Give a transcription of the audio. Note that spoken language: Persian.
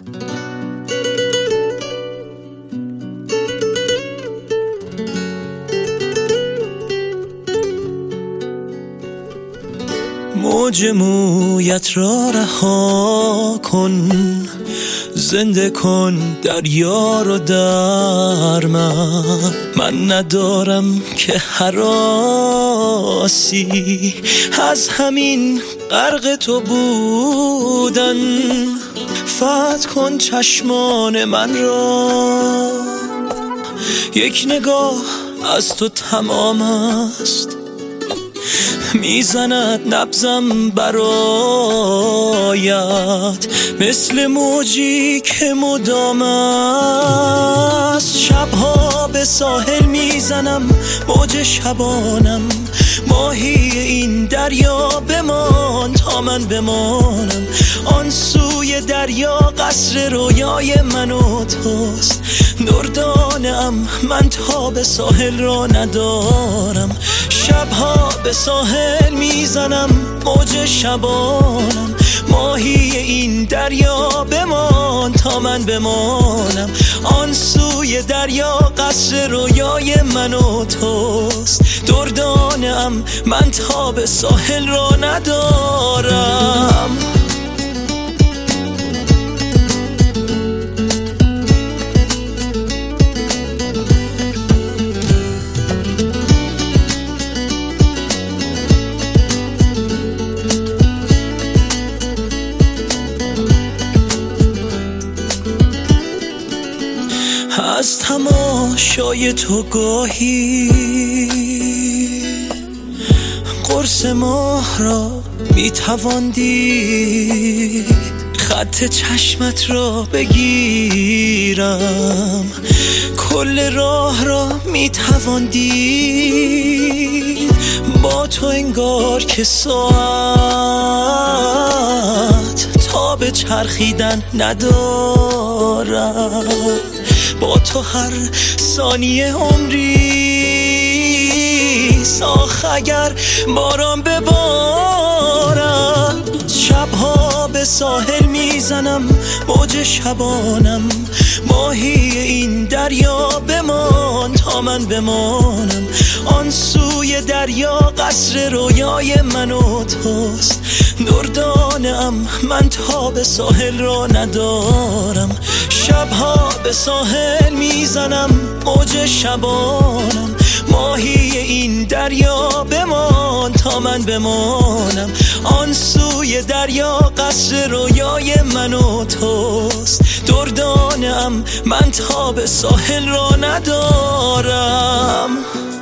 موج مویت را رها کن، زنده کن دریا رو در من ندارم که هراسی از همین غرق تو بودن. فتح کن چشمان من را، یک نگاه از تو تمام است. میزند نبضم برایت مثل موجی که مدام است. شبها به ساحل میزنم موج شبانم، ماهی این دریا بمان تا من بمانم. آن سوی دریا قصر رویای من و توست. دردانم من تا به ساحل را ندارم. شبها به ساحل میزنم موج شبانم، ماهی این دریا بمان تا من بمانم. آن سوی دریا قصر رویای من و توست. دردانم من تا به ساحل را ندارم. از تماشای تو گاهی قرص ماه را میتوان دید. خط چشمت را بگیرم، کل راه را میتوان دید. با تو انگار که ساعت تا به چرخیدن ندارد. با تو هر ثانیه عمری ساخت اگر باران ببارد. شبها به ساحل میزنم موج شبانم، ماهی این دریا بمان تا من بمانم. آن سوی دریا قصر رویای من و توست. دردانم من تا به ساحل را ندارم. شبها به ساحل میزنم موج شبانم، ماهی این دریا بمان تا من بمانم. آن سوی دریا قصر رویای من و توست. دردانم من تا به ساحل را ندارم.